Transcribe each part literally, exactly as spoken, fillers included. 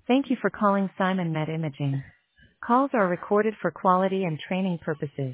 Thank you for calling Simon Med Imaging. Calls are recorded for quality and training purposes.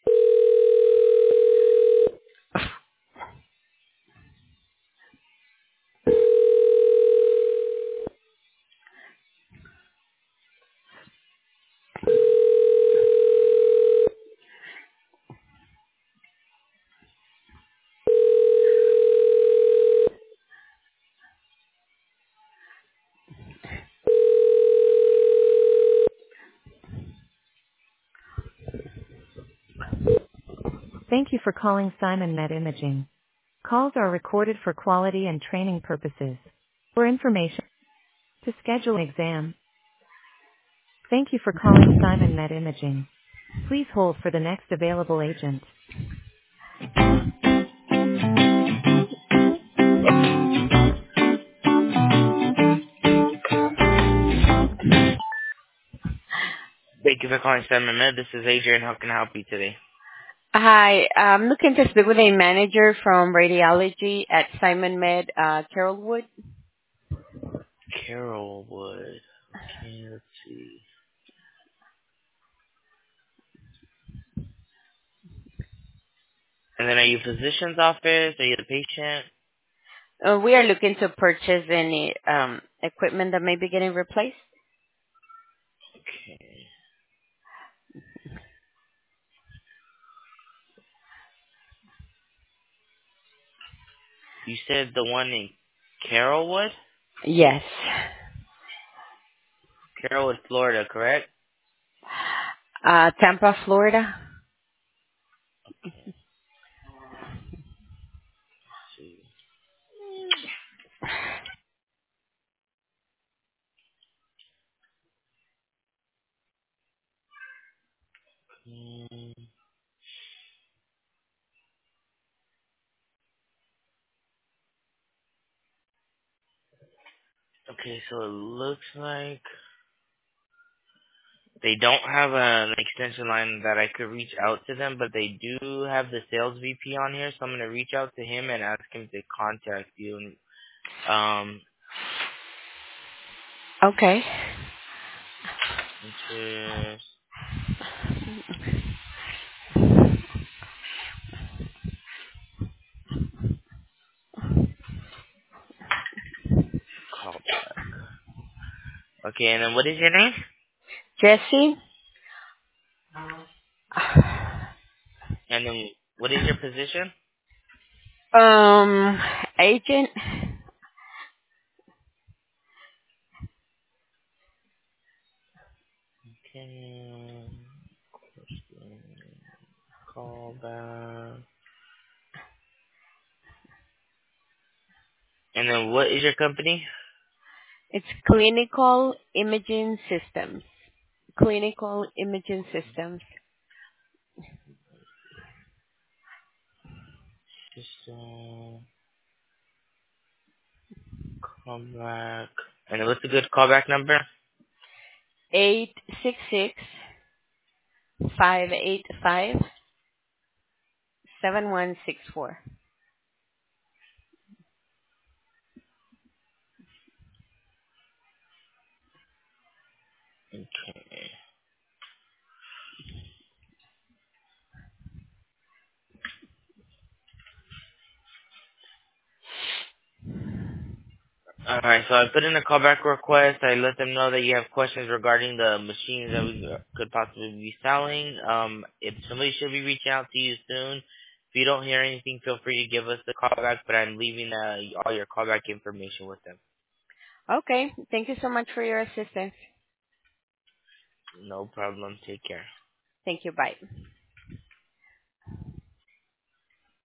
Thank you for calling Simon Med Imaging. Calls are recorded for quality and training purposes. For information, to schedule an exam. Thank you for calling Simon Med Imaging. Please hold for the next available agent. Thank you for calling Simon Med. This is Adrian. How can I help you today? Hi, I'm looking to speak with a manager from radiology at Simon Med, uh, Carolwood. Carolwood. Okay, let's see. And then are you physician's office? Are you the patient? Uh, we are looking to purchase any um, equipment that may be getting replaced. Okay. You said the one in Carolwood? Yes. Carolwood, Florida, correct? Uh, Tampa, Florida. Let's see. Hmm. Okay, so it looks like they don't have an extension line that I could reach out to them, but they do have the sales V P on here, so I'm gonna reach out to him and ask him to contact you. Um, Okay. interest call back. Okay, and then what is your name? Jesse? And then what is your position? Um, agent? Okay, call back. And then what is your company? It's Clinical Imaging Systems. Clinical Imaging Systems. Just uh, call back. And then what's a good callback number? Eight six six five eight five seven one six four. Okay. Alright, so I put in a callback request. I let them know that you have questions regarding the machines that we could possibly be selling. Um, if somebody should be reaching out to you soon. If you don't hear anything, feel free to give us the callback, but I'm leaving uh, all your callback information with them. Okay. Thank you so much for your assistance. No problem. Take care. Thank you. Bye.